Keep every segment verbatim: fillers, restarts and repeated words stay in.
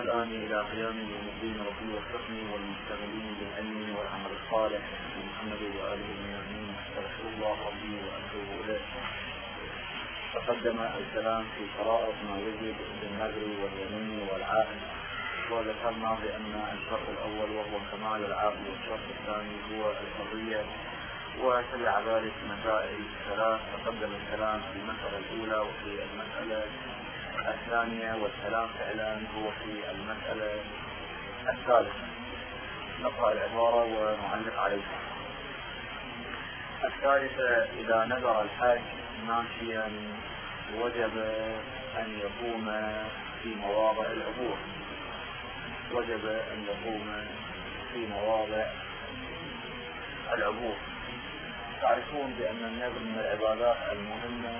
الآن إلى قيام يوم الدين ربي وفقني والمشتغلين بالعلم والعمل الصالح محمد وآله المؤمنين. أستغفر الله ربي وأتوب إليه. تقدم الكلام في شرائط ما يجب بالنذر واليمين والعهد، وذكرنا بأن الشرط الأول وهو كمال العقل، والشرط الثاني هو الحرية، وتبع ذلك مسائل ثلاث. تقدم الكلام في المسألة الأولى وفي المسألة الثانية، والكلام فعلا هو في المسألة الثالثة. نقرأ العبارة ونعلق عليها. الثالثة: إذا نذر الحج ماشيا وجب أن يقوم في مواضع العبور، وجب أن يقوم في مواضع العبور. تعرفون بأن النذر من العبادات المهمة،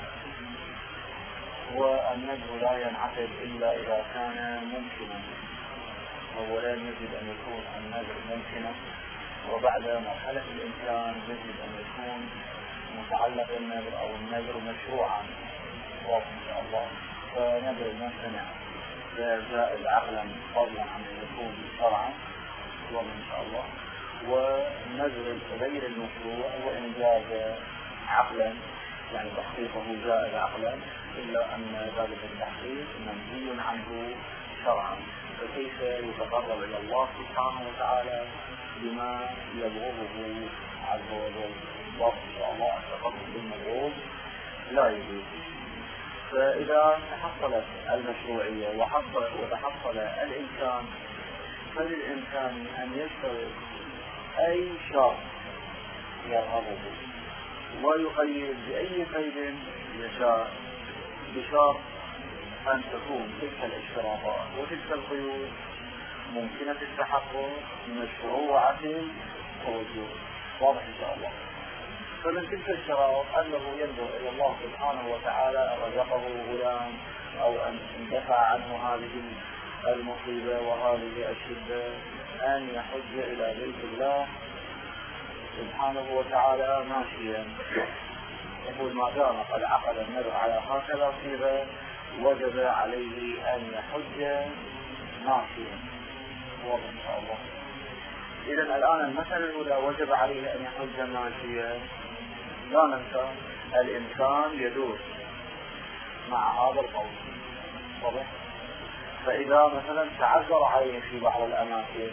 والنذر لا ينعقد إلا إذا كان ممكنا. أولا يجب أن يكون النذر ممكنا، وبعد مرحلة الإمكان يجب أن يكون متعلق النذر أو النذر مشروعا. واضح إن شاء الله. فنذر الممتنع زائد عقلا فضلا عن أن يكون شرعا، واضح إن شاء الله. والنذر غير المشروع وإن جاز عقلا، يعني تحقيقه جائز عقلا، إلا أن ذلك التحقيق منهي عنه شرعا. فكيف يتقرب إلى الله سبحانه وتعالى بما يبغضه عز وجل؟ واضح إن شاء الله. التقرب بالمبغوض لا يجوز. فإذا تحصلت المشروعية وحصل وتحصل الإمكان، فللإمكان أن يشترط أي شرط يرغبه ويقيد بأي قيد يشاء، بشرط أن تكون تلك الاشتراطات وتلك القيود ممكنة التحقق، مشروعة الوجود. واضح إن شاء الله. فمن تلك الشرائط أنه ينظر إلى الله سبحانه وتعالى أن رزقه غلام، أو أن اندفع عنه هذه المصيبة وهذه الشدة، أن يحج إلى بيت الله سبحانه وتعالى ماشيا. يقول ما دام قد عقد النذر على هكذا صيغة وجب عليه أن يحج ماشيا. واضح إن شاء الله. إذا الآن المسألة الأولى وجب عليه أن يحج ماشيا. لا ننسى الإنسان يدور مع هذا القول. واضح. فإذا مثلا تعذر عليه في بعض الأماكن،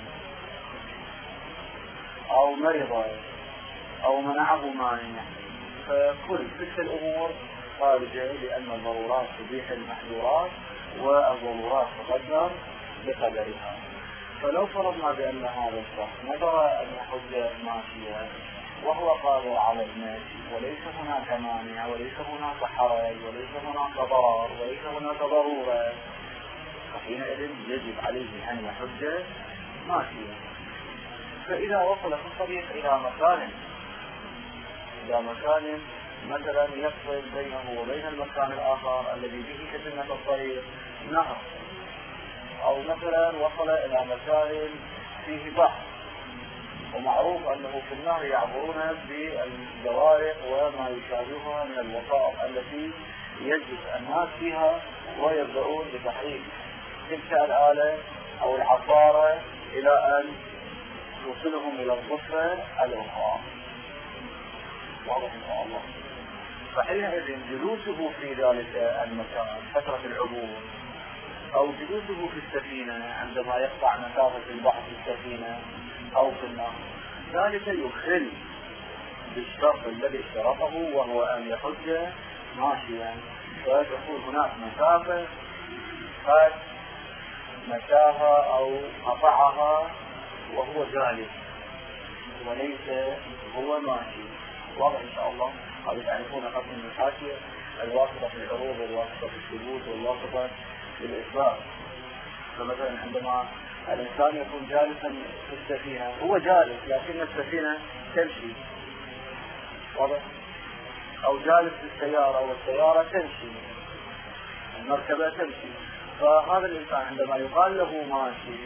أو مرض، أو منعه مانع، فكل تلك الأمور خارجة، لأن الضرورات تبيح المحظورات والضرورات تقدر بقدرها. فلو فرضنا بأن هذا الشخص نذر أن يحج ماشيا وهو قادر على المشي، وليس هناك مانع، وليس هناك حرج، وليس هناك ضرر، وليس هناك ضرورة، فحينئذ يجب عليه أن يحج ماشيا. فإذا وصل في الطريق إلى مكان إلى مكان مثلا يفصل بينه وبين المكان الآخر الذي به كتنة الطريق نهر، أو مثلا وصل إلى مكان فيه بحر، ومعروف أنه في النهر يعبرون بالجوارق وما يشابهها من الوسائط التي يجلس الناس فيها ويبدأون بتحريك تلك الآلة أو العصارة إلى أن يوصلهم إلى الضفة الأخرى. واضح إن شاء الله. فحينئذ جلوسه في ذلك المكان فترة العبور، أو جلوسه في السفينة عندما يقطع مسافة البحر في السفينة أو في النهر، ذلك يخل بالشرط الذي اشترطه، وهو أن يحج ماشيا. فتكون هناك مسافة قد مشاها أو قطعها وهو جالس وليس هو ماشي. واضح إن شاء الله. هذا تعرفون قسم المحاشية: الواسطة في العروض، والواسطة في الثبوت، والواسطة في الإثبات. فمثلا عندما الإنسان يكون جالسا في السفينة، هو جالس لكن السفينة تمشي. واضح. أو جالس في السيارة والسيارة تمشي، المركبة تمشي. فهذا الإنسان عندما يقال له ماشي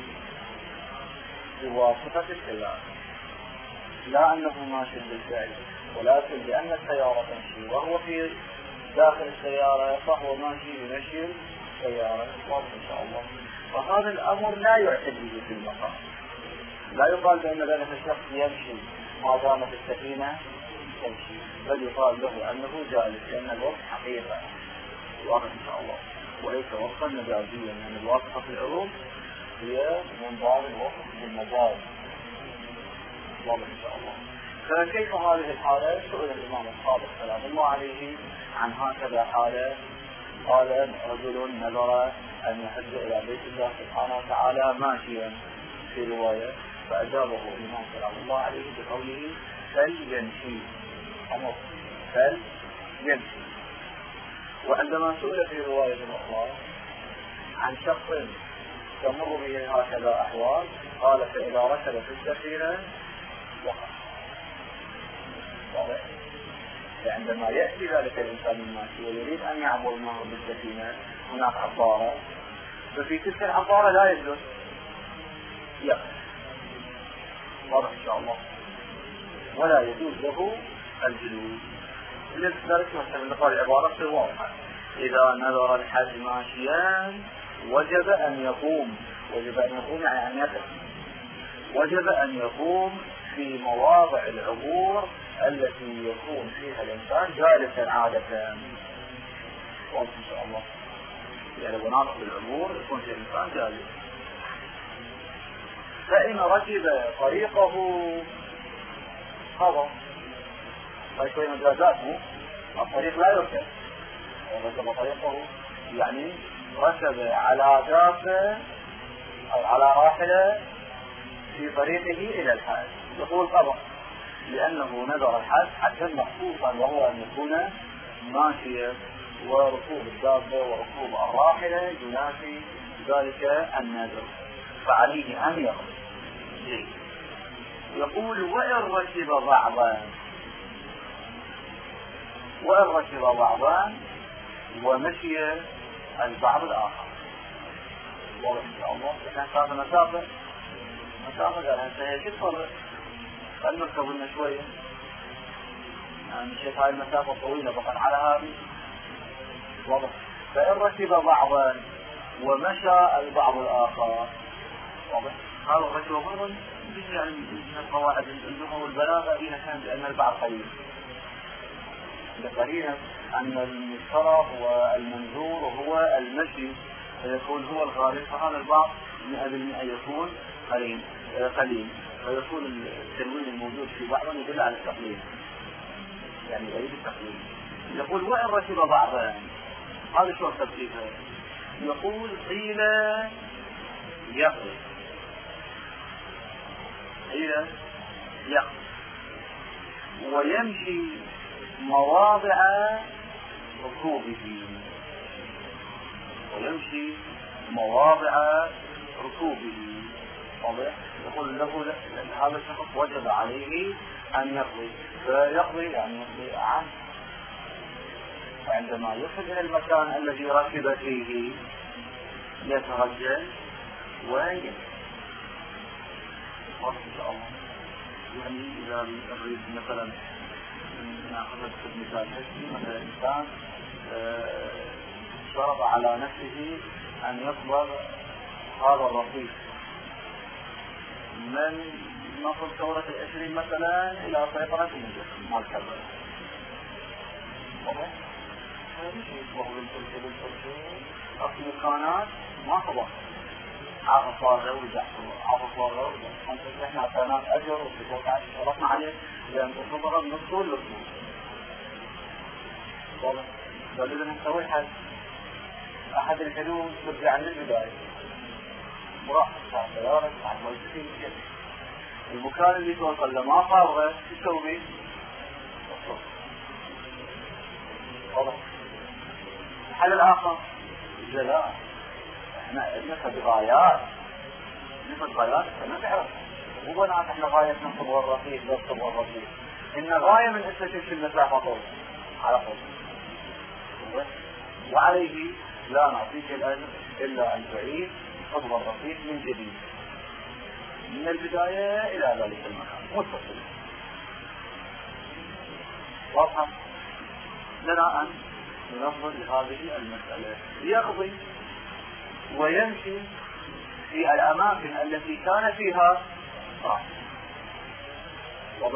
بواسطة السيارة، لا أنه ماشي بالفعل، ولكن لأن السيارة تمشي وهو في داخل السيارة فهو ماشي بمشي السيارة. واضح إن شاء الله. فهذا الأمر لا يعتد به في المقام، لا يقال بأن ذلك الشخص يمشي ما دامت السفينة تمشي، بل يقال له أنه جالس، لأن الوقت حقيقة واضح إن شاء الله وليس وقتا مجازيا، يعني الواقفة في العروض هي من باب الوقف بالمجاز واضح إن شاء الله. فكيف هذه الحالة؟ سئل الإمام الصادق سلام الله عليه عن هكذا حالة، قال رجل نذر أن يحج إلى بيت الله سبحانه وتعالى ماشيا في رواية، فأجابه الإمام سلام الله عليه بقوله فليمشي، أمر فليمشي. وعندما سئل في رواية أخرى عن شخص تمر به هكذا أحوال، قال فإذا ركب في السفينة وقف. عندما يأتي ذلك الإنسان الماشي ويريد أن يعبر معه بالسفينة، هناك عبارة، ففي تلك العبارة لا يجلس، يقف واضح إن شاء الله، ولا يجوز له الجلوس. لذلك مثلا نقول عبارة واضحة، إذا نذر الحج ماشيا وجب أن يقوم، وجب أن يقوم يعني أن يقف، وجب أن يقوم في مواضع العبور التي يكون فيها الإنسان جالسا عادة واضح إن شاء الله، يعني مناطق العبور يكون فيها الإنسان جالس. فإن ركب طريقه هذا فيكون مجازاته، الطريق لا يركب، ركب طريقه يعني ركب على دابة أو على راحلة في طريقه إلى الحج، يقول طبعا لأنه نذر الحج حتى مخصوصا وهو أن يكون ماشيا، وركوب الدابة وركوب الراحلة ينافي ذلك النذر، فعليه أن يقضي. يقول وإن ركب بعضا، وإن ركب بعضا ومشي البعض الآخر، واضح إن شاء الله. إحنا مسافة مسافة مسافة قال هسه شو تفرق؟ قال نركب لنا شوية، يعني مشيت هاي المسافة طويلة فقط على هذه واضح. فإن ركب بعضا ومشى البعض الآخر واضح. هذا الركب بعضا يعني من القواعد اللغة والبلاغة فيها كان بأن البعض قليل، لقرينة أن المشترك والمنظور هو المشي فيكون هو الغالب، فهذا البعض مئة بالمئة يكون قليل قليل فيكون التنوين الموجود في بعضهم يدل على التقليل، يعني يريد التقليل. يقول وإن ركب بعضا، هذا شو الترتيب؟ يقول قيل يقضي، قيل يقضي ويمشي مواضع ركوبه، ويمشي مواضع ركوبه واضح. يقول له هذا الشخص وجب عليه أن يقضي، فيقضي يعني يقضي عنه، وعندما يصل إلى المكان الذي ركب فيه يترجل ويمشي واضح إن شاء الله. يعني إذا نريد مثلا نأخذ مثال حسي، مثلا إنسان شرط على نفسه أن يقبض هذا الرصيد من نصف ثورة العشرين مثلا إلى سيطرة المجلس مال كذا، واضح؟ هذا شيء يصبح بالتركي بالتركي أصل مكانات ما صبح عاقف صار ورجع عاقف صار ورجع، إحنا أعطيناك أجر وتوقع شرطنا عليه لأن تصبر من الطول للطول واضح. فلذا نسوي حل أحد الحلول ترجع من البداية مراحل صار سيارة صار موجودين كده، المكان اللي توصل لما فارغة تسوي واضح. الحل الآخر لا، احنا نفد غايات نفد غايات احنا نعرف مو بنات احنا غاية نصب والرصيد نصب والرصيد، ان غاية من استشف المسافة طول على طول، وعليه لا نعطيك الأجر إلا أن تعيد صب الرصيد من جديد من البداية إلى ذلك المكان متصل واضح. لنا أن ننظر لهذه المسألة. يقضي ويمشي في الأماكن التي كان فيها راحل. واضح؟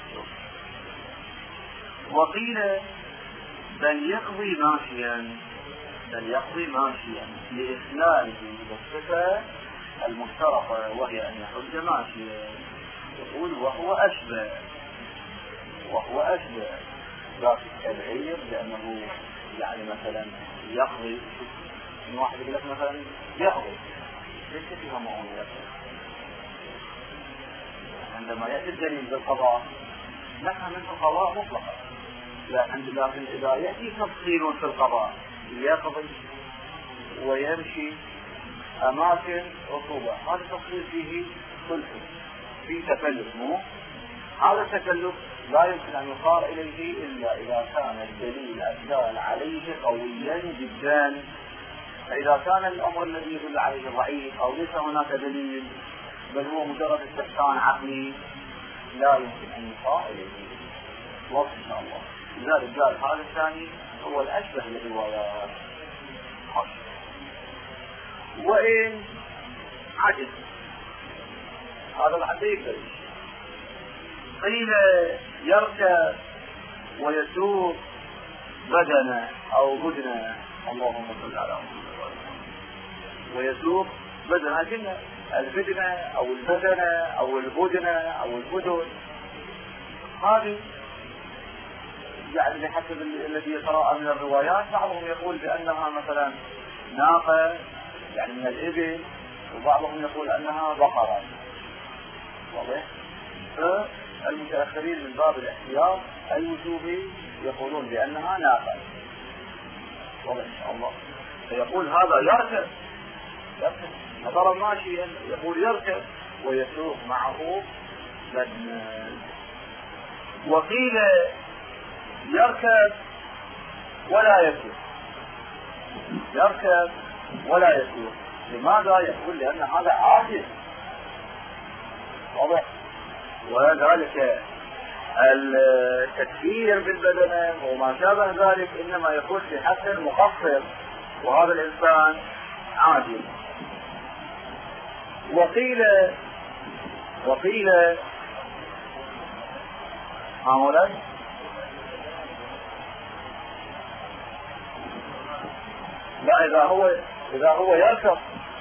وقيل بل يقضي ماشيا، بل يقضي ماشيا لإخلاله بالصفة المشتركة وهي أن يحج ماشيا. يقول وهو أشبه، وهو أشبه ذات التبعير، لأنه يعني مثلا يقضي، من واحد يقول لك مثلا يقضي، ليش فيها مؤونة؟ عندما يأتي الدليل بالقضاء نحن من القضاء مطلقا، لكن إذا يأتي تفصيل في القضاء يقضي ويمشي أماكن رطوبة، هذا التفصيل فيه كل في تكلف، مو هذا التكلف لا يمكن أن يقار إليه إلا إذا كان الدليل الدال عليه قويا جدا. فإذا كان الأمر الذي يدل عليه ضعيف أو ليس هناك دليل بل هو مجرد استحسان عقلي لا يمكن أن يقار إليه. واضح إن شاء الله. لذلك قال هذا الثاني هو الأشبه للروايات. وإن عجز هذا الحديث قيل يركب ويسوق بدنه أو بدنه، اللهم صل على محمد، ويسوق بدنه، لكن البدنه أو البدنه أو البدنه أو البدن هذه يعني بحسب الذي يتراءى من الروايات. بعضهم يقول بأنها مثلا ناقة يعني من الإبل، وبعضهم يقول أنها بقرة. واضح؟ فالمتأخرين من باب الاحتياط الوجوبي يقولون بأنها ناقة. واضح إن شاء الله. فيقول هذا يركب، يركب نظرا ماشيا، يقول يركب ويسوق معه بدن. وقيل يركب ولا يسوق، يركب ولا يسوق. لماذا؟ يقول لأن هذا عاجز. واضح؟ وذلك التكفير بالبدنة وما شابه ذلك إنما يكون في حق المقصر، وهذا الإنسان عاجز. وقيل وقيل هؤلاء لا، إذا هو إذا هو يركب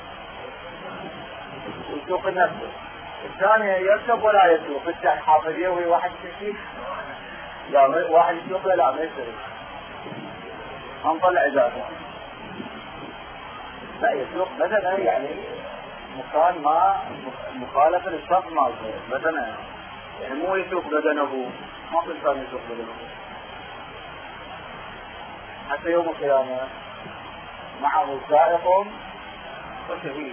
يسوق نفسه، الثاني يركب ولا يسوق، الثاني حافظ يوي واحد يسوق، لا واحد يسوق لا ما يسوق، هنطلع إجازة. لا يسوق بدنه يعني مكان ما مخالفة للشخص ما بدنه، يعني مو يسوق بدنه، ما في إنسان يسوق بدنه حتى يوم القيامة معه سائق وشهيد.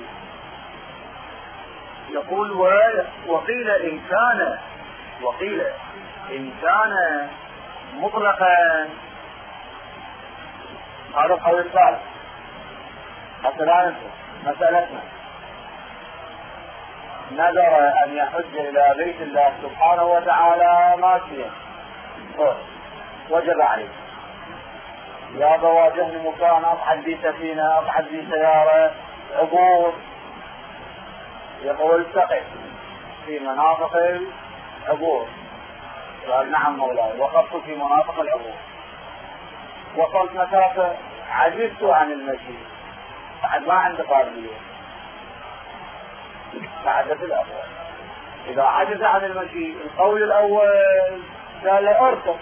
يقول وقيل إن كان وقيل إن كان مطلقا، هذا القول الثالث حتى لا ننسى مسألتنا، نذر أن يحج إلى بيت الله سبحانه وتعالى ماشيا وجب عليه، يا بواجهني مكان أصعد بي سفينة أصعد بي سيارة عبور، يقول التقي في مناطق العبور. قال نعم مولاي، وقفت في مناطق العبور، وصلت مسافة عجزت عن المشي بعد ما عندي قابلية، تعدت الأول. إذا عجز عن المشي القول الأول قال اركب،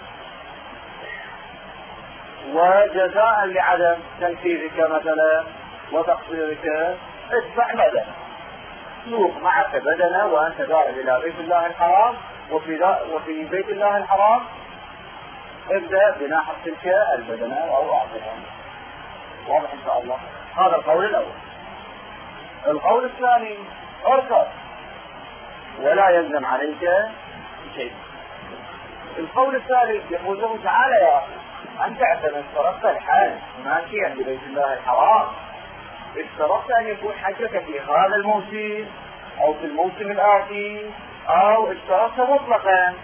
وجزاء لعدم تنفيذك مثلا وتقصيرك ادفع بدنه، سوق معك بدنه وأنت ذاهب إلى بيت الله الحرام، وفي وفي بيت الله الحرام ابدأ بناحة تلك البدنه أو أعطيها. واضح إن شاء الله. هذا القول الأول. القول الثاني اركب ولا يلزم عليك شيء. القول الثالث يقول له تعالى يا أخي أنت اشترطت الحج ماشيا ببيت الله الحرام، اشترطت أن يكون حجك في هذا الموسم أو في الموسم الآتي، أو اشترطت مطلقا.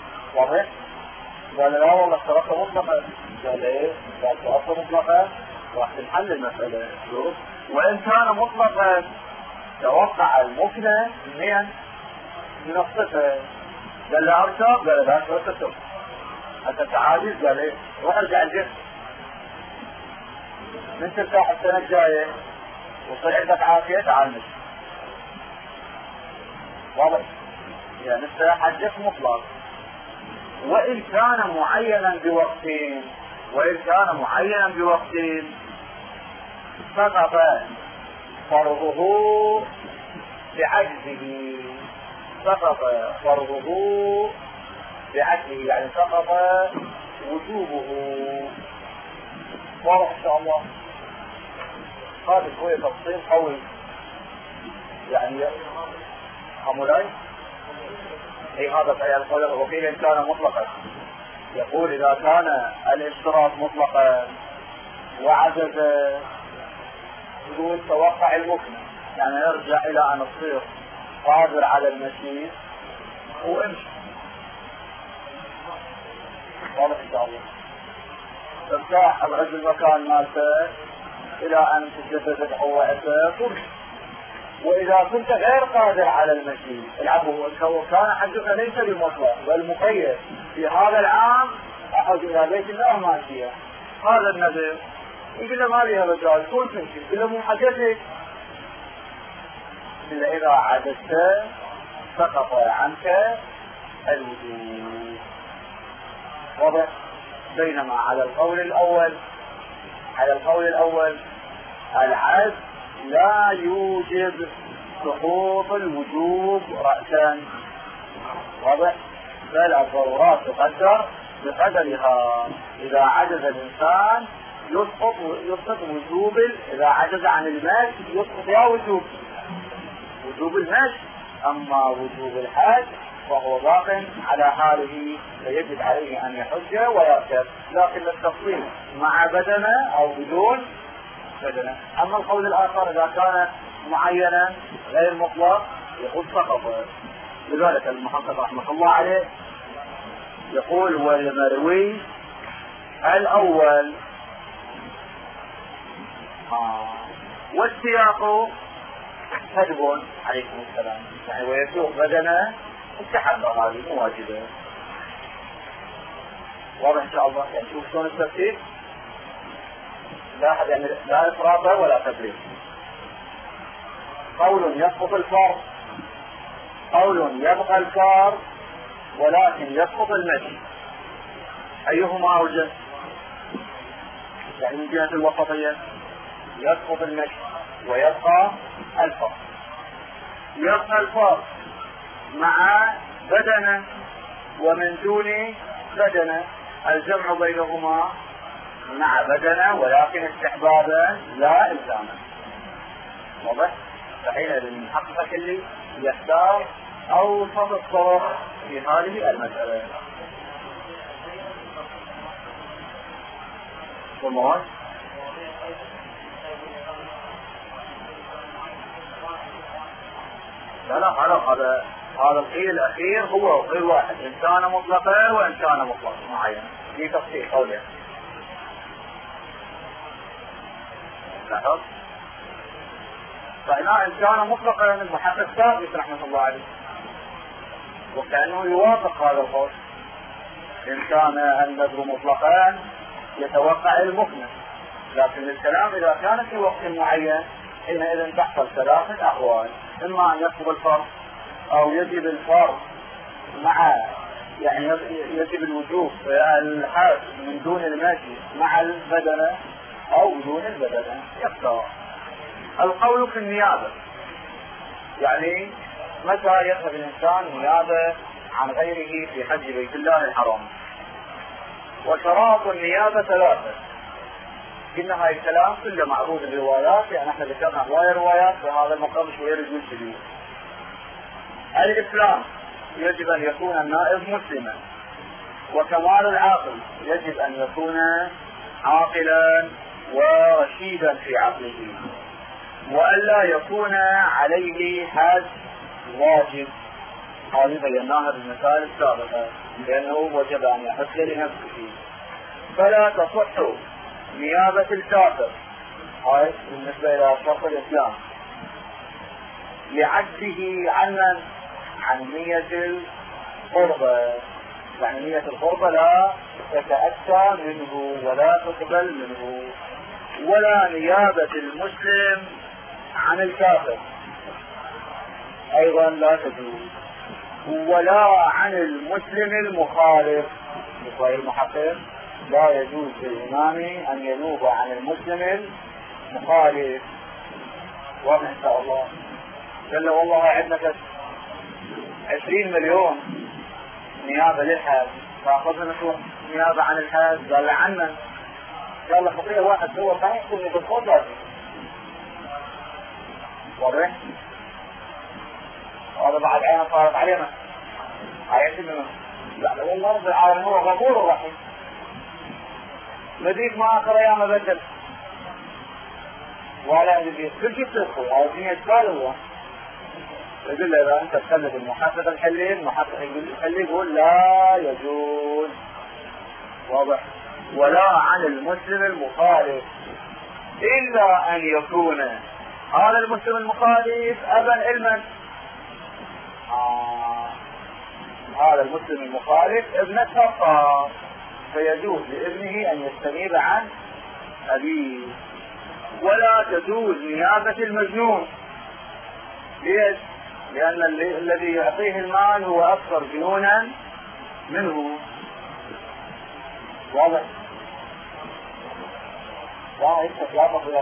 واضح؟ قال لا والله اشترطت مطلقا. قال ايه؟ قال اشترطت مطلقا راح تنحل المسألة. وإن كان مطلقا توقع المكنة منين؟ من الصفة. قال له أركب، قال له لا تركب. حتى تعاجز قال إيه؟ روح ارجع الجسم. من ترتاح السنة الجاية وصل عندك عافية تعال مشي. واضح؟ يعني السلاح الجسم مطلق. وإن كان معينا بوقتين وإن كان معينا بوقتين سقط فرضه بعجزه. سقط فرضه بعجزه يعني سقط وجوبه. واضح إن شاء الله. هذا شوية تفصيل قوي يعني حمولاي. اي هذا في القول الوكيل ان كان مطلقا. يقول اذا كان الاشتراط مطلقا وعجز يقول توقع المكنة، يعني يرجع الى ان تصير قادر على المشي وامشي. واضح ان شاء الله. ترتاح العز المكان مالته الى ان تجدد قوته تمشي. واذا كنت غير قادر على المشي العبه كان حجك ليس بمطلق بل مقيد في هذا العام احد الى بيت الله ماشيا. هذا النذر يقول له ما بيها رجال كل تمشي. يقول له مو حجتك الا اذا عجزت سقط عنك الوجود. واضح؟ بينما على القول الاول على القول الاول العجز لا يوجب سقوط الوجوب رأسا. واضح؟ بل الضرورات تقدر بقدرها. إذا عجز الإنسان يسقط يسقط وجوب. إذا عجز عن المشي يسقط يا وجوب وجوب المشي. أما وجوب الحج فهو باق على حاله فيجب عليه أن يحج ويركب. لكن التفصيل مع بدنه أو بدون بدنه. أما القول الآخر إذا كان معينا غير مطلق يقول سقط. لذلك المحقق رحمه الله عليه يقول والمروي الأول آه. والسياق كذب عليكم السلام يعني ويسوق بدنه مستحبة هذه مو واجبة. واضح إن شاء الله. يعني شوف شلون الترتيب لا أحد يعني لا إفراط ولا تفريط. قول يسقط الفرض قول يبقى الكار ولكن يسقط المشي. أيهما أوجه؟ يعني من جهة الوسطية يسقط المشي ويبقى الفرض. يبقى الفرض مع بدنه ومن دون بدنه. الجمع بينهما مع بدنه ولكن استحبابا لا إلزاما. واضح؟ فحينئذ المحقق اللي يختار أوسط الطرق في هذه المسألة. والله لا لا هذا هذا القيل الأخير هو غير واحد. إن كان مطلقا وإن كان مطلق معين في تفصيل قوله. لاحظ فهنا إن كان مطلقا المحقق ثابت رحمة الله عليه وكأنه يوافق هذا القول. إن كان النذر مطلقا يتوقع المكنة. لكن الكلام إذا كان في وقت معين حينئذ تحصل ثلاثة أحوال. إما أن يسقط الفرض أو يجب الفرض مع يعني يجب الوجوب الحاج من دون الماشي مع البدنة أو دون البدنة. يختار. القول في النيابة يعني متى يذهب الإنسان نيابة عن غيره في حج بيت الله الحرام. وشراط النيابة ثلاثة. قلنا هاي الكلام كله معروض بالروايات يعني احنا ذكرنا هواية روايات فهذا المقام شوية رجل شديد. الإسلام يجب أن يكون النائب مسلما. وكمال العاقل يجب أن يكون عاقلا ورشيدا في عقله. وألا يكون عليه حد واجب. هذه بيناها بالمثال السابقة لأنه وجب أن يحج لنفسه. فلا تصح نيابة الكافر هاي بالنسبة إلى شرط الإسلام. لعجزه عن عن نية القربة، يعني نية القربة لا تتأتى منه ولا تقبل منه، ولا نيابة المسلم عن الكافر أيضا لا تجوز، ولا عن المسلم المخالف. يقول المحقق لا يجوز للإمام أن ينوب عن المسلم المخالف. واضح إن شاء الله. قال والله عندك عشرين مليون نيابة للحاج، فأخذنا نشوف نيابة عن الحاج. قال عنا قال له خطيئة واحد هو صحيح كل بالخطأ. واضح؟ هذا بعد عينه صارت علينا عيش منه. لا والله رب العالمين هو غفور رحيم، مديك ما آخر أيام بدل ولا يجيب كل شيء تدخل على الدنيا إشكال. هو يقول له إذا أنت تخلد المحقق الحلي، المحقق الحلي يقول لا يجوز. واضح؟ ولا عن المسلم المخالف، إلا أن يكون هذا المسلم المخالف أبا علما. آه. هذا المسلم المخالف ابن الخطاب، فيجوز لابنه أن يستنيب عن أبيه. ولا تجوز نيابة المجنون. ليش؟ لأن الذي يعطيه المال هو أكثر جنونا منه. واضح؟ لا يفتح لا تفضل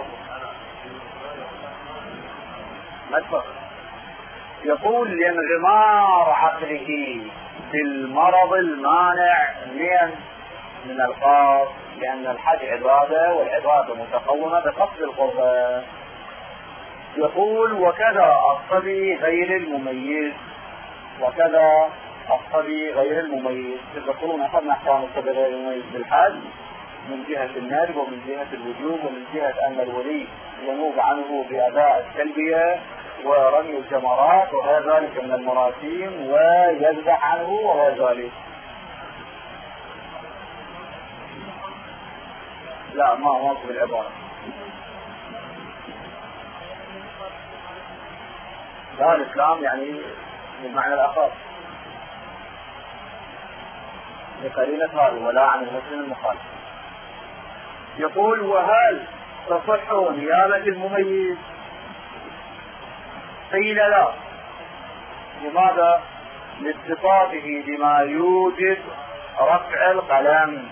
مدفق. يقول لانغمار عقله بالمرض المانع من القصد، لأن الحج عبادة والعبادة متقومة بقصد القربة. يقول وكذا الصبي غير المميز، وكذا الصبي غير المميز. تذكرون أخذنا أحكام الصبي غير المميز بالحج من جهة الندب ومن جهة الوجوب ومن جهة أن الولي ينوب عنه بأداء التلبية ورمي الجمرات وغير ذلك من المراسيم ويذبح عنه وغير ذلك. لا ما هو بالعبارة. لا الإسلام يعني بالمعنى الآخر بقرينة هذه ولا عن المسلم المخالف. يقول وهل تصح نيابة المميز؟ قيل لا. لماذا؟ لاتصافه بما يوجب رفع القلم،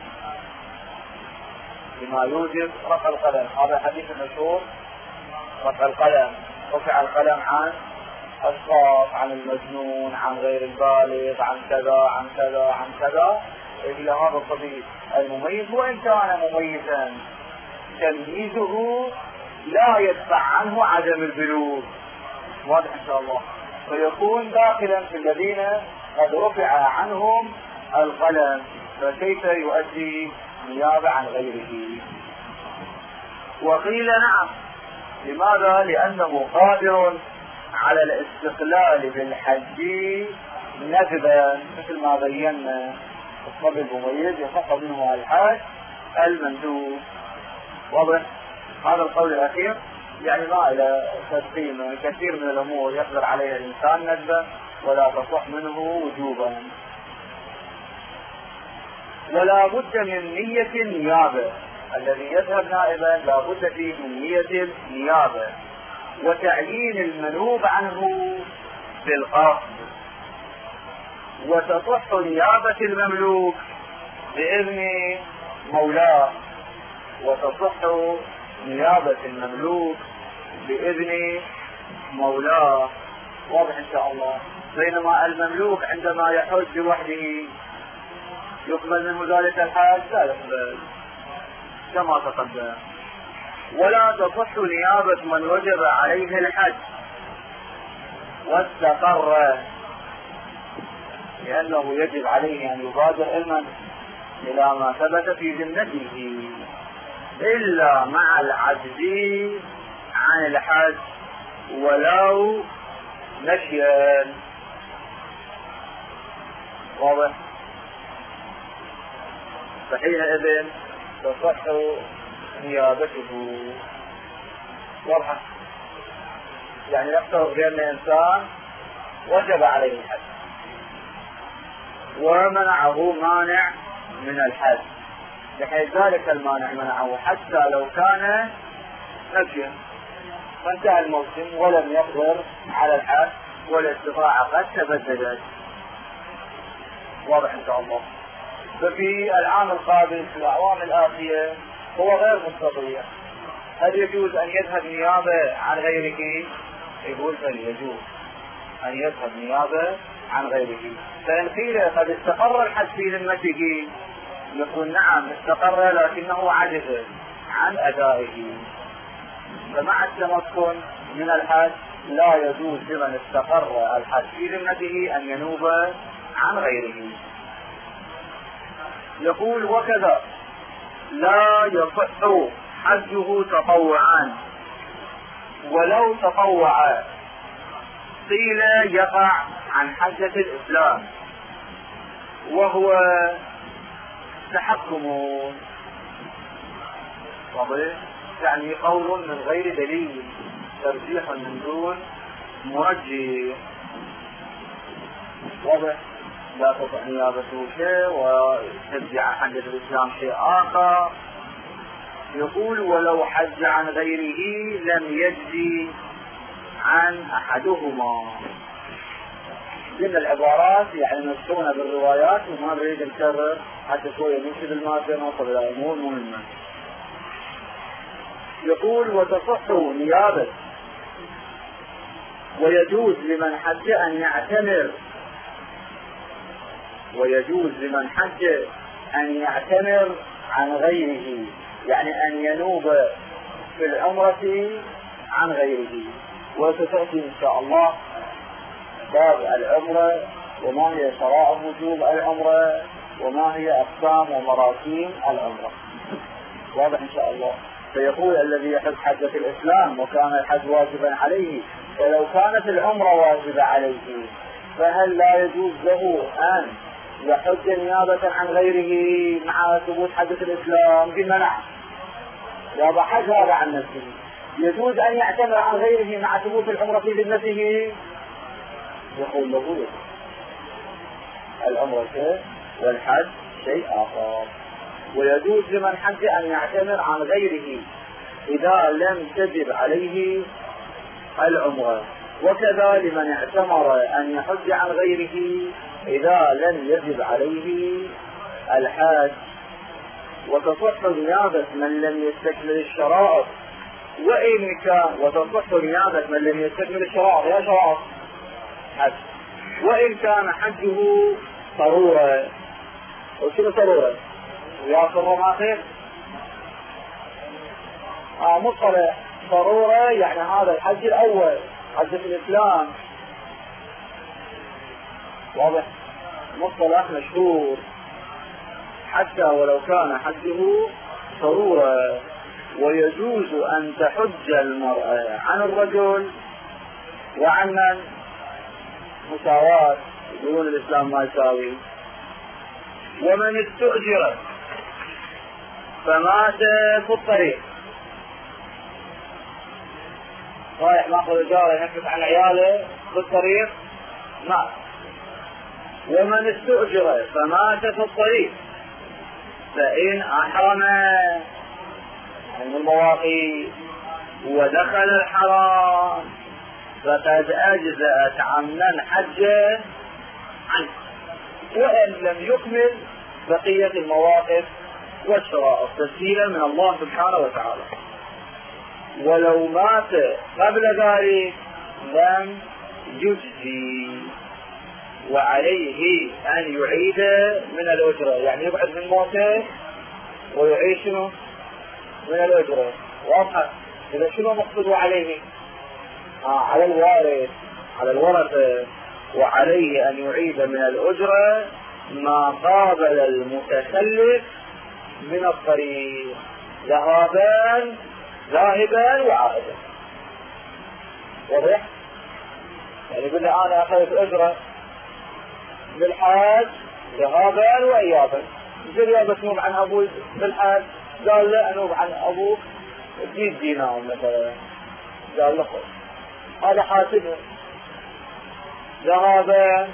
بما يوجب رفع القلم. هذا حديث مشهور رفع القلم، رفع القلم عن الصاف، عن المجنون، عن غير البالغ، عن كذا عن كذا عن كذا إلى هذا الصبي المميز. وإن كان مميزا تمييزه لا يدفع عنه عدم البلوغ. واضح إن شاء الله. فيكون داخلا في الذين قد رفع عنهم القلم، فكيف يؤدي نيابة عن غيره؟ وقيل نعم. لماذا؟ لأنه قادر على الاستقلال بالحج ندبا، مثل ما بينا الصبي المميز يصح منه الحج المندوب. واضح؟ هذا القول الأخير يعني ما إلى تسليم كثير من الأمور يقدر عليها الإنسان ندبا ولا تصح منه وجوبا. ولا بد من نية النيابة، الذي يذهب نائبا لا بد فيه من نية النيابة وتعيين المنوب عنه بالقصد. وتصح نيابة المملوك بإذن مولاه، وتصح نيابة المملوك بإذن مولاه. واضح إن شاء الله. بينما المملوك عندما يحج لوحده يقبل منه ذلك الحاج لا يقبل كما تقدم. ولا تصح نيابة من وجب عليه الحج واستقر، لأنه يجب عليه أن يبادر علما إلى ما ثبت في ذمته، إلا مع العجز عن الحج ولو نشيا. واضح؟ فحينئذ تصح نيابته. واضحة؟ يعني يفترض بأن إنسان وجب عليه الحج ومنعه مانع من الحج، بحيث ذلك المانع منعه حتى لو كان نفيا، فانتهى الموسم ولم يقدر على الحج والاستطاعة قد تبددت. واضح إن شاء الله؟ ففي العام القادم في الأعوام الآتية هو غير مستطيع، هل يجوز أن يذهب نيابة عن غيره؟ يقول فليجوز أن يذهب نيابة عن غيره. فإن قيل قد استقر الحج في ذمته، يقول نعم استقر لكنه عجز عن أدائه، فمع التمكن من الحج لا يجوز لمن استقر الحج في ذمته أن ينوب عن غيره. يقول وكذا لا يصح حجه تطوعا ولو تطوع، قيل يقع عن حجة الإسلام وهو تحكم، يعني قول من غير دليل، ترجيح من دون مرجح. واضح؟ لا تطع نيابته شيء وترجع عن حجة الإسلام شيء آخر. يقول ولو حج عن غيره لم يجزي عن أحدهما. ضمن العبارات يعني مشهورة بالروايات وما نريد نكرر حتى شوية نمشي بالمادة نوصل إلى أمور مهمة. يقول وتصح نيابة ويجوز لمن حج أن يعتمر ويجوز لمن حج أن يعتمر عن غيره، يعني أن ينوب في العمرة عن غيره. وستأتي إن شاء الله باب العمرة وما هي شرائع وجوب العمرة وما هي أقسام ومراسيم العمرة. واضح إن شاء الله؟ فيقول الذي يحج حجة الإسلام وكان الحج واجبا عليه، ولو كانت العمرة واجبة عليه فهل لا يجوز له أن يحج نيابة عن غيره مع ثبوت حجة الإسلام؟ بمنع يابا حج هذا عن نفسه، يجوز أن يعتمر عن غيره مع ثبوت العمرة في ذمته؟ يقول له العمرة شيء والحج شيء آخر. ويجوز لمن حج أن يعتمر عن غيره إذا لم تجب عليه العمرة، وكذا لمن اعتمر أن يحج عن غيره إذا لم يجب عليه الحج. وتصح نيابة من لم يستكمل الشرائط وإن كان وتصح نيابة من لم يستكمل الشرائط يا شرائط حج وإن كان حجه ضرورة. وشنو ضرورة؟ ويا صرة ما خير آه مصطلح ضرورة، يعني هذا الحج الأول حج الإسلام. واضح؟ مصطلح مشهور حتى ولو كان حجه ضرورة. ويجوز أن تحج المرأة عن الرجل وعن من؟ مساواة، يقولون الإسلام ما يساوي. ومن استؤجر فمات في الطريق، رايح ماخذ إجارة ينفذ عن عياله في الطريق مات. ومن استؤجر فمات في الطريق فإن أحرم من المواقيت ودخل الحرام فقد أجزأت عمن حج عنه، وإن لم يكمل بقية المواقف والشرائط تسهيلا من الله سبحانه وتعالى. ولو مات قبل ذلك لم يجزي وعليه أن يعيد من الأجرة، يعني يبعد من موته ويعيد شنو من الأجرة. واضحة؟ إذا شنو مقصود عليه؟ آه على الوارث على الورثة، وعليه أن يعيد من الأجرة ما قابل المتخلف من الطريق ذهابا ذاهبا وعائدا. واضح؟ يعني يقول لي أنا أخذت أجرة بالحاج ذهابا وإيابا، يقول يا بتنوب عن أبوي بالحاج، قال لا أنوب عن أبوك بجيب دينار مثلا، قال له هذا حاسبه ذهب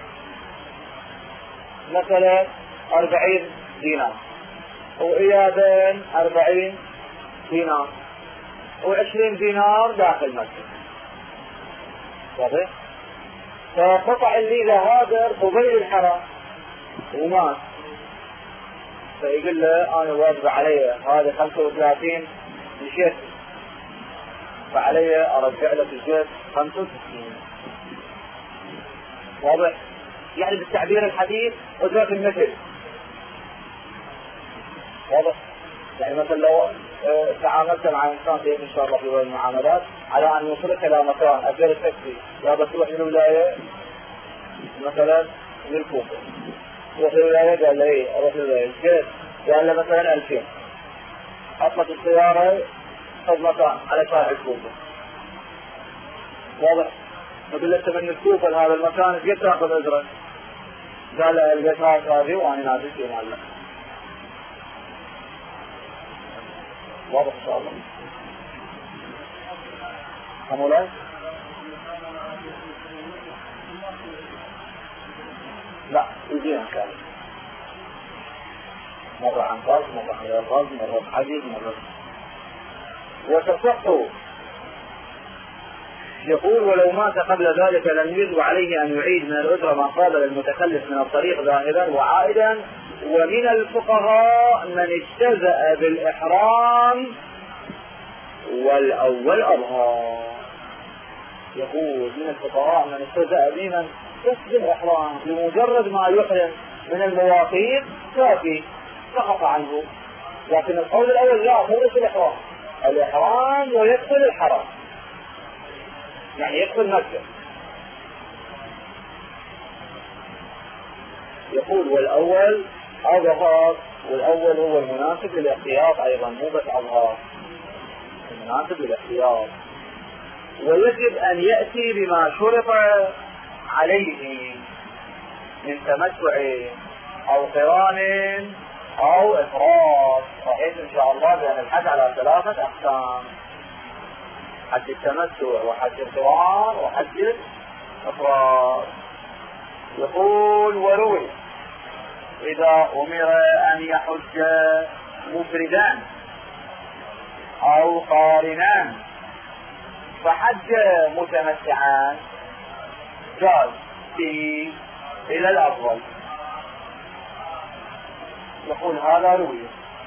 مثلا أربعين دينار وإيابا أربعين دينار وعشرين دينار داخل مكة. واضح؟ فقطع اللي هاجر قبيل الحرام ومات، فيقول له أنا واجب علي هذا خمسة وثلاثين مشيت، فعلي أرجع لك الجد خمسة وستين. واضح؟ يعني بالتعبير الحديث أجرة المثل. واضح؟ يعني مثلا لو تعاملت مع إنسان زين إن شاء الله في المعاملات على أن يوصلك إلى مكان أجر التاكسي يا بتروح من الولاية مثلا للكوفة، تروح الولاية قال له إيه أروح الولاية جد قال له مثلا ألفين، أطلق السيارة خذ مكان على شارع الكوفة. واضح؟ نقول لك من الكوفة لهذا المكان قد تأخذ أجرة؟ قال له القطعات هذه وأنا نازل في مالك. واضح إن شاء الله؟ حمولاي؟ لا يجينا كامل، مرة عن قلب مرة عن قلب مرة حديد مرة. وتصحوا يقول ولو مات قبل ذلك لم يجب عليه أن يعيد من الأجرة ما قابل المتخلف من الطريق ذاهبا وعائدا. ومن الفقهاء من اجتزأ بالإحرام والأول أظهر. يقول من الفقهاء من اجتزأ بمن بس بالإحرام بمجرد ما يحرم من المواقيت كافي سقط عنه، لكن القول الأول لا مو بس الإحرام، الإحرام ويدخل الحرم يعني يدخل مكة. يقول والأول أظهر، والأول هو المناسب للاحتياط أيضا مو بس أظهر، المناسب للاحتياط. ويجب أن يأتي بما شرط عليه من تمتع أو قران أو إفراد، صحيح إن شاء الله بأن الحج على ثلاثة أقسام: حج التمتع وحج القران وحج الإفراد. يقول وروي إذا أمر أن يحج مفردان أو قارنان فحج متمتعان جاز به إلى الأفضل. يقول هذا روي،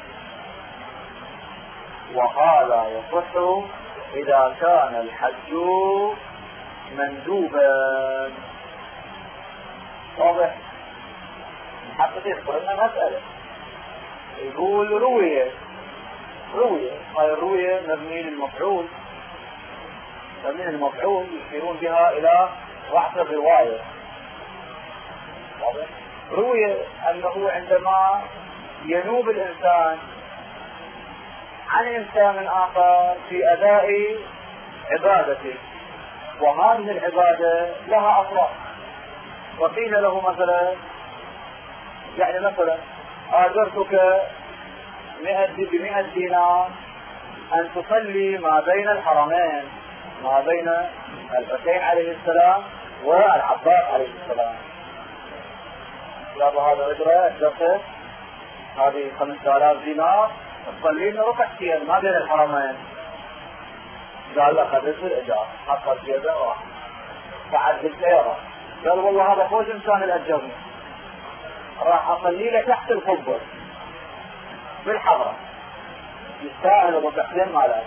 وهذا يصح إذا كان الحج مندوبا. واضح؟ حتى يذكر لنا مسألة يقول روية روية هاي الروية مبني للمفعول، مبني للمفعول يشيرون بها إلى رأس الرواية. واضح؟ روية أنه عندما ينوب الإنسان عن إنسان آخر في أداء عبادته، وهذه العبادة لها أفراد، وقيل له مثلا يعني مثلا آجرتك بمئة دينار أن تصلي ما بين الحرمين، ما بين الحسين عليه السلام والعباس عليه السلام. يابا هذا أجرة أجرته هذه خمسة آلاف دينار تصلين ركعتين ما بين الحرمين. قال له خذت الإجارة حقت جيبه وراح فعدل سيارة. قال والله هذا خوش إنسان الأجرني راح أصلي له تحت القبة بالحضرة يستاهل ركعتين ما له.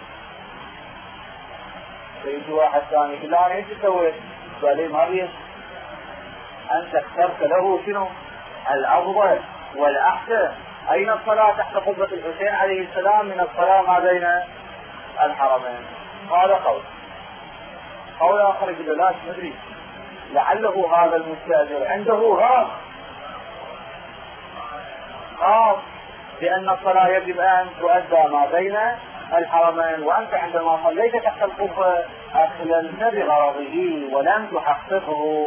فيجي واحد ثاني يقول لا ايش سويت؟ قال لي ما بيش، أنت اخترت له شنو؟ الأفضل والأحسن. أين الصلاة تحت قبة الحسين عليه السلام من الصلاة ما بين الحرمين؟ هذا قول. قول آخر يقول لا ندري لعله هذا المستأجر عنده غاص غاص بأن الصلاة يجب أن تؤدى ما بين الحرمين، وأنت عندما صليت تحت القبة أخللت بغرضه ولم تحققه.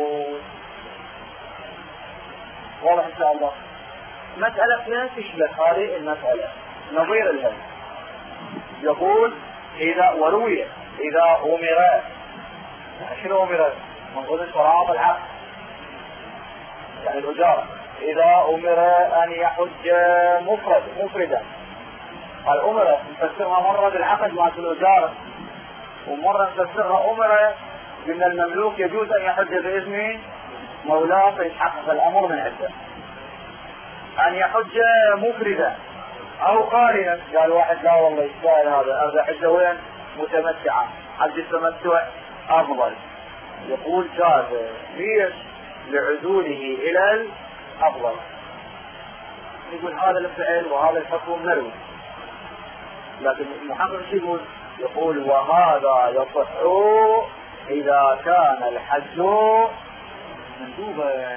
واضح إن شاء الله؟ مسألة اثنين تشبه هذه المسألة نظير الهم. يقول إذا وروي إذا أمر، يعني شنو أمر؟ من ضمن شرائط العقد يعني الأجارة. إذا أمر أن يحج مفرد مفردا، الأمر نفسرها مرة بالعقد مع الأجارة، ومرة نفسرها أمر بأن المملوك يجوز أن يحج بإذن مولاه فيتحقق الأمر من عدة. أن يحج مفردا أو قارنا، قال واحد لا والله يستاهل هذا، هذا حجة وين؟ متمتعة، حج التمتع أفضل. يقول جاز، ليش؟ لعدوله إلى الأفضل. يقول هذا الفعل وهذا الحكم مروي، لكن المحقق شو يقول؟ يقول وهذا يصح إذا كان الحج مندوبا.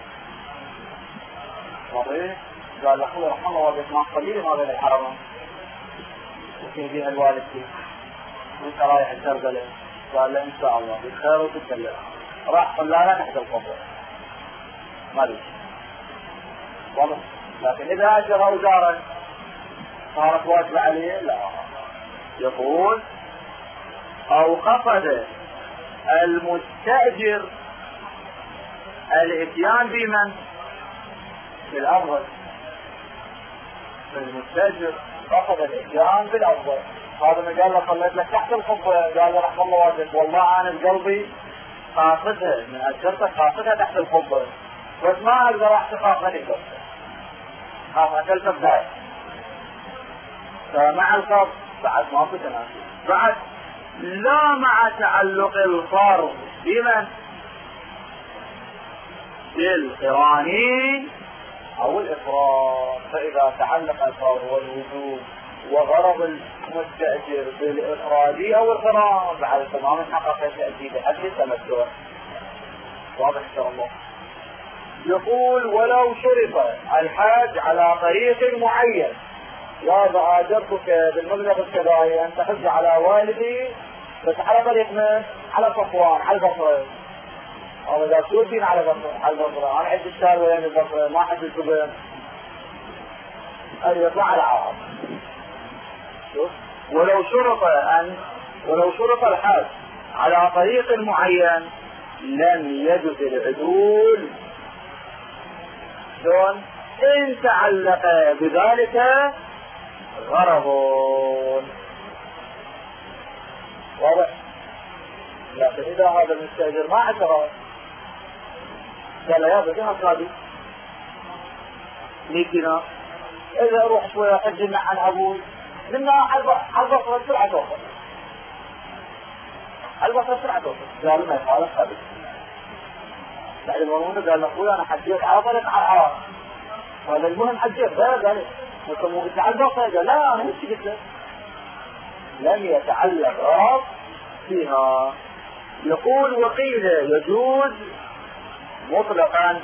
صحيح؟ قال أخوي رحمه الله وجدت مع قليل ما بين الحرمين وكيف بها الوالد فيه وانت رايح التربلة، قال له إن شاء الله بالخير وتتكلم. راح صلى لا تحت القبر ما ليش والله، لكن إذا أجر أجارا صارت واجب عليه لا. يقول أو قصد المستأجر الاتيان بمن؟ بالأفضل. المستأجر قصد الاتيان بالأفضل، هذا ما قال له صليت لك تحت القبة، قال له رحمه الله واجب والله أنا بقلبي قاصدها من أجرتك قاصدها تحت القبة، بس ما أقدر أحتقاق لك خاف أكلت بداية. فمع القبض بعد ما في تناسب، بعد لا مع تعلق الفرض بمن؟ بالقرانين أو الإفراد. فإذا تعلق الفرض والوجوب وغرض المستأجر بالإفراد أو القران بعد تمام حقق التأكيد حتى التمتع. واضح إن شاء الله. يقول ولو شرط الحاج على طريق معين، يا أجرتك بالمبلغ الكذائي أن تحج على والدي بس على طريق من؟ على صفوان على البصرة. أو إذا تودين على البصرة على البصرة أنا حج الشهر وين البصرة ما حج الزبير أي يطلع على عرب. ولو شرط أن ولو شرط الحاج على طريق معين لم يجوز العدول شلون؟ إن تعلق بذلك غرض. واضح؟ لكن إذا هذا المستأجر ما اعترف قال يا بديها صادق ليكنا إذا أروح شوية أحجنا عن أبوي لما حلبصة سرعة توصل حلبصة سرعة توصل قال ما يخالف قبل بعد المرونة قال لأخوي أنا حجيت على طريق على العراق هذا المهم حجيت لا قال وكم قلت حلبصة قال لا أنا مش قلت لم يتعلق غرض فيها. يقول وقيل يجوز مطلقا.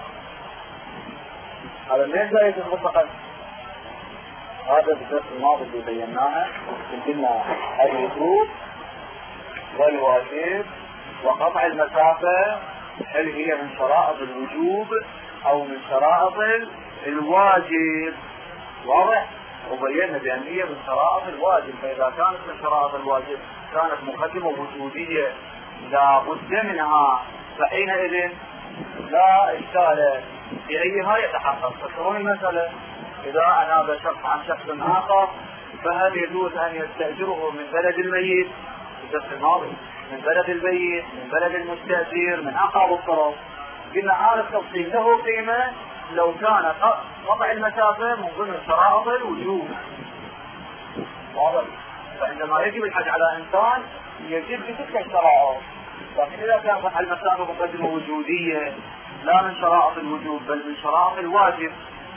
هذا منين جاي يجوز مطلقا؟ هذا بالدرس الماضي اللي بيناها قلنا الوجوب والواجب وقطع المسافة هل هي من شرائط الوجوب أو من شرائط الواجب. واضح؟ وبينا بأن هي من شرائط الواجب، فإذا كانت من شرائط الواجب كانت مقدمة وجودية لا بد منها، فحينئذ لا إشكال في أيها يتحقق. فكرون المسألة إذا أناب شخص عن شخص آخر فهل يجوز أن يستأجره من بلد الميت الدرس الماضي من بلد الميت من بلد المستأجر من أقرب الطرق. قلنا هذا التفصيل له قيمة لو كان قطع المسافة من ضمن شرائط الوجوب. واضح؟ فعندما يجب الحج على إنسان يجب بتلك الشرائط، لكن إذا كان قطع المسافة مقدمة وجودية لا من شرائط الوجوب بل من شرائط الواجب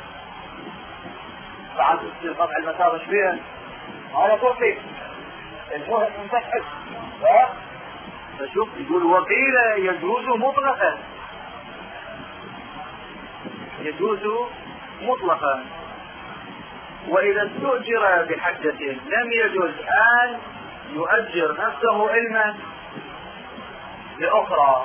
بعد تصير قطع المسافة شبيه هذا توفيق المهم من تحج. فشوف يقول وقيل يجوز مطلقا يجوز مطلقا. وإذا استؤجر بحجة لم يجوز أن يؤجر نفسه علما لأخرى.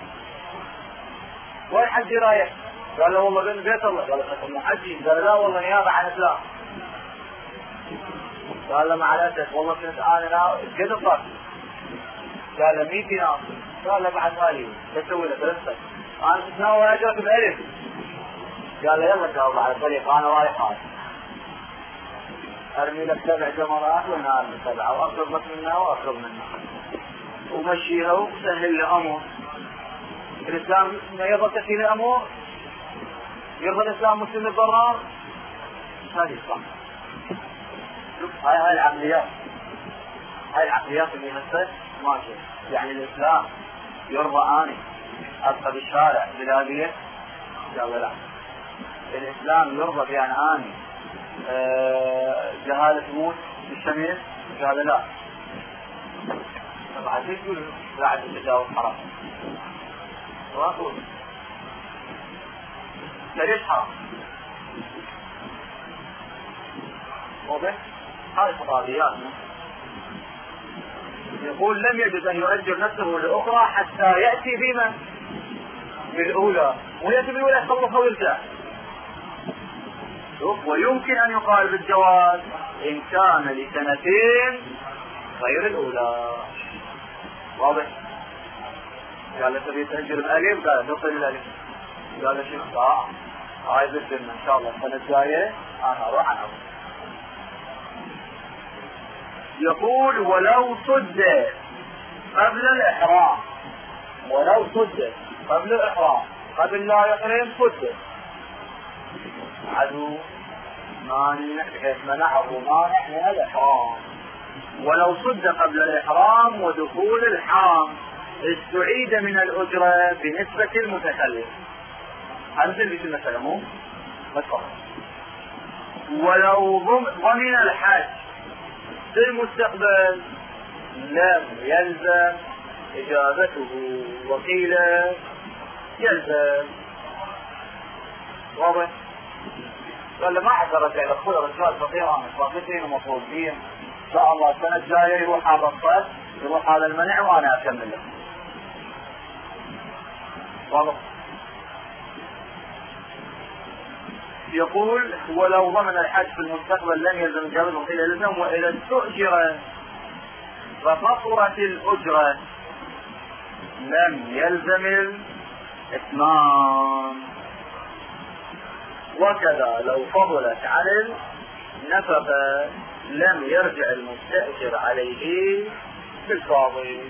والحج رايح قال له والله بين بيت الله قال له محجي قال لا والله نيابة عن إسلام قال له مع الأسف والله كنت أنا قد صار. قال له مين دينار؟ قال له بعد هالي تسوي له ثلاثة أنا تتناول أجرك بألف. قال له يلا جاوب على الطريق أنا رايح هذا أرمي لك سبع جمرات ونار سبعة وأقرب لك منها وأقرب منها ومشيها وسهل له أمور. الإسلام ما يرضى تسهيل الأمور؟ يرضى الإسلام مسلم الضرار؟ هذه صح. هاي هاي العقليات هاي العقليات اللي هسه ماشي. يعني الإسلام يرضى أني أبقى بالشارع بلا بيت؟ قال لا. الإسلام يرضى بأن أني أه جهالة تموت بالشمس؟ قال لا. طبعا تقول بعد التجاوز حرام. واقول ليش حرام؟ واضح؟ هذه خطابيات. يقول لم يجد أن يؤجر نفسه لأخرى حتى يأتي بما بالأولى ويأتي بالأولى يخلصها ويرجع. ويمكن أن يقال بالجواز إن كان لسنتين غير الأولى. واضح؟ قال له تبي تأجر الألف؟ قال له دخل الألف. قال له شوف آه هاي بدلنا إن شاء الله السنة الجاية أنا أروح أنا. يقول ولو صد قبل الإحرام ولو صد قبل الإحرام قبل لا يحرم صد عدو مانع بحيث منعه مانع من الإحرام. ولو صد قبل الإحرام ودخول الحرام استعيد من الأجرة بنسبة المتكلف. أنزل بك المسألة مو متفق. ولو ضمن الحج في المستقبل لم يلزم إجابته وقيل يلزم. واضح؟ قال ما اعترض على اخوي رجال فقيران فاقتين ومطلوبين ان شاء الله السنه الجايه يروح هذا الصد يروح هذا المنع وانا اكمل له. واضح؟ يقول ولو ضمن الحج في المستقبل لم يلزم إجابته وقيل يلزم. وإذا استؤجر ففطرت الأجرة لم يلزم الإتمام. وكذا لو فضلت عن النفقة لم يرجع المستأجر عليه بالفاضل.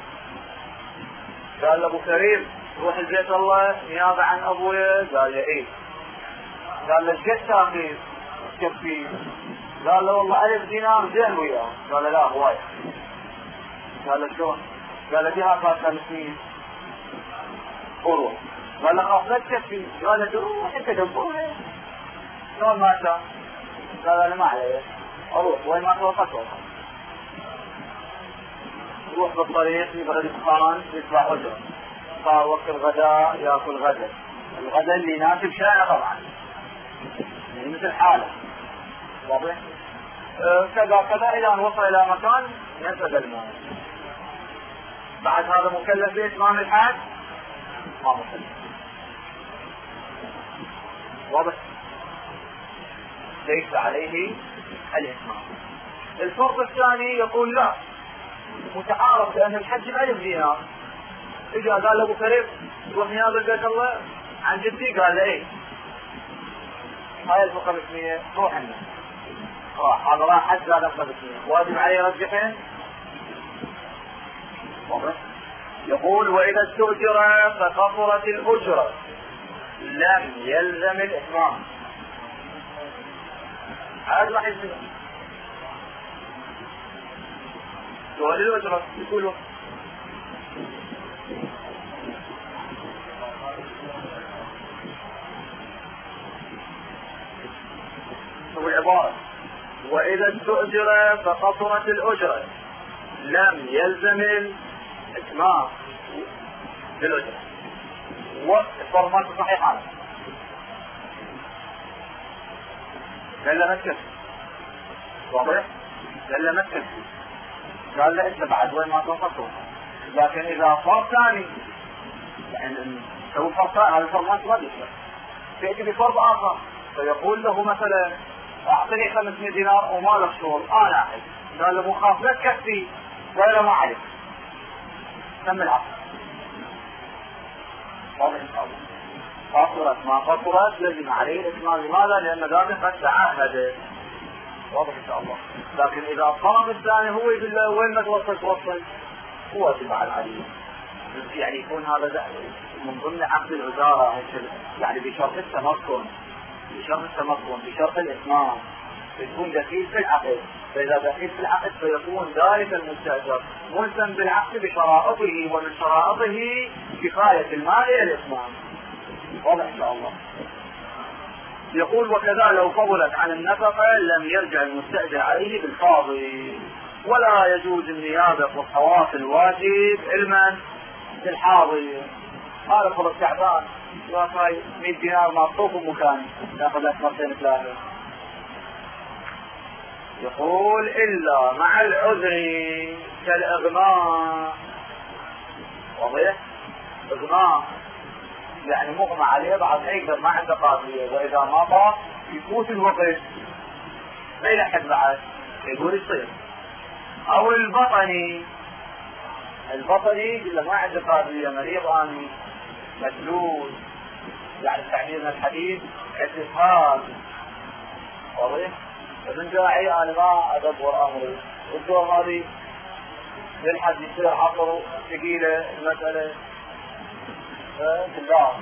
قال أبو كريم روح البيت الله نيابة عن أبويا. قال له إيه. قال له ايش تاخذ تكفي؟ قال له والله ألف دينار زين وياه. قال له لا هواي. قال له شلون؟ قال له بها كاسة مسكين اروح. قال له خلاص لا تكفي. قال له روح انت دبرها شلون ما شاء. قال له ما عليه اروح وين ما توقف توقف. روح بالطريق يبغى الدخان يدفع اجره. صار وقت الغداء ياكل غدا. الغداء اللي يناسب شارع طبعا يعني مثل حاله. واضح؟ أه كذا كذا الى ان وصل الى مكان ينفذ المال. بعد هذا مكلف بإتمام الحج؟ ما مكلف. واضح؟ ليس عليه الإتمام. الفرق الثاني يقول لا متعارف لأن الحج بألف دينار. إجا قال له أبو كريم روح نيابة بيت الله عن جدي. قال له إيه هاي الفقه الرسمية روح عنه. راح هذا راح حج هذا الفقه الرسمية واجب عليه يرجعين. واضح؟ يقول وإذا استؤجر فقصرت الأجرة لم يلزم الإتمام. هذا راح يلزم سؤال الأجرة يقولوا هو العبارة وإذا استؤجر فقصرت الأجرة لم يلزم الإتمام بالأجرة. والفرمات صحيحة قال ما تكفي. واضح؟ قال ما تكفي. قال لا انت بعد وين ما توقفوا. لكن اذا فرض ثاني يعني سووا فرض ثاني هذا الفرمات ما يصلح. تأتي بفرض آخر فيقول له مثلا اعطني خمسمائة دينار وما لك شغل انا احد، قال له مخاف لا تكفي ولا ما عليك تم العقد. واضح ان شاء الله. قصرت ما قصرت لازم عليه الاتمام. لماذا؟ لان ذلك قد تعهد. واضح ان شاء الله. لكن اذا الطرف الثاني هو يقول له وين ما توصل توصل، هو واجب على العلي. يعني يكون هذا من ضمن عقد الوزاره، يعني بشرط التمكن، بشرط التمكن بشرط الاتمام، يكون دخيل في العقد. فاذا دخيل في العقد فيكون ذلك المستاجر ملزم بالعقد بشرائطه، ومن شرائطه كفايه المال الى الاتمام. واضح ان شاء الله. يقول وكذا لو فضلت عن النفقه لم يرجع المستاجر عليه بالفاضل، ولا يجوز النيابه والطواف الواجب علما بالحاضر. هذا فرض تعبان يا اخي مئة دينار معطوف مكاني تاخذ لك مرتين ثلاثه. يقول الا مع العذر كالاغماء. واضح؟ اغماء يعني مغمى عليه بعد يقدر ما عنده قابليه، واذا مضى يفوت الوقت ما يلحق بعد يقول يصير. او البطني، البطني اذا ما عنده قابليه، مريض اني مسلول، يعني تعبيرنا الحديث اعتقاد. واضح؟ فمن داعي انا ما ادبر امري والدور هذه يلحق يصير عطر ثقيله المساله بالله.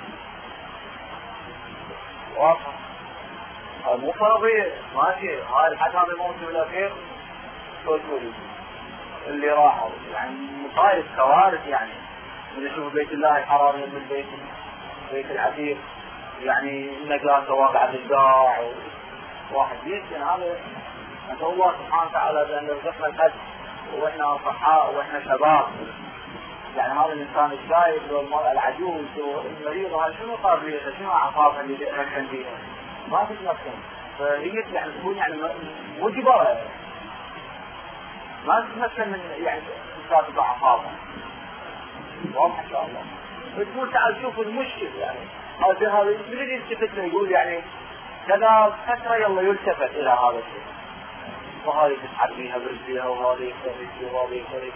واضح؟ مو فرضي ماشي، هاي الحد هذا الموسم الاخير شو تقولي اللي راحوا يعني مصايب كوارث. يعني من يشوف بيت الله الحرام من بيت بيت العتيق، يعني النقلات واقعة بالداع واحد يمكن هذا. نسأل الله سبحانه وتعالى بأن يرزقنا الحج واحنا صحاء واحنا شباب. يعني هذا الانسان الشايب والمرأة العجوز والمريضة هذا شنو قابليته، شنو عصابها اللي يتمكن فيها؟ ما تتمكن. فهي يعني تكون يعني مجبرة ما تتمكن من يعني تساعد عصابها. واضح ان شاء الله. بتقول تعال شوف المشكل يعني هذا هذا يريد يلتفت له يقول يعني كذا فترة يلا يلتفت الى هذا الشيء، وهذه تسحب فيها برجلها وهذه يسوي وهذه يسوي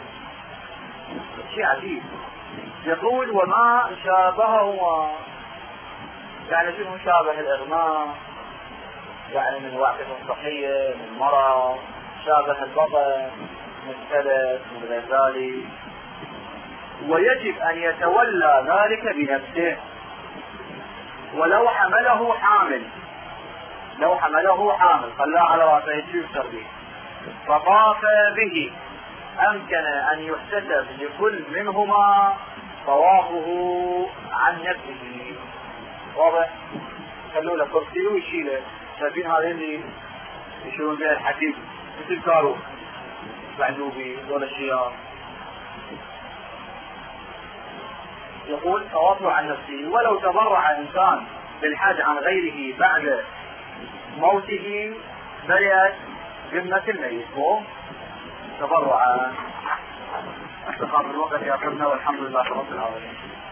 شيء عجيب. يقول وما شابههما، يعني شنو شابه الإغماء؟ يعني من وعكة صحية، من مرض، شابه البطن، من ثلث، من غير ذلك. ويجب أن يتولى ذلك بنفسه ولو حمله حامل، لو حمله حامل خلاه على رأسه يكسر به فطاف به أمكن أن يحتسب لكل منهما طوافه عن نفسه. واضح؟ خلوا له كرسي ويشيله. شايفين هذين اللي يشيلون بها الحديد مثل كارو بعدوبي دول الشيار. يقول طوافه عن نفسه ولو تبرع إنسان بالحج عن غيره بعد موته برئت ذمة الميت. تبرعا. استغفر الوقت يا أخونا والحمد لله رب العالمين.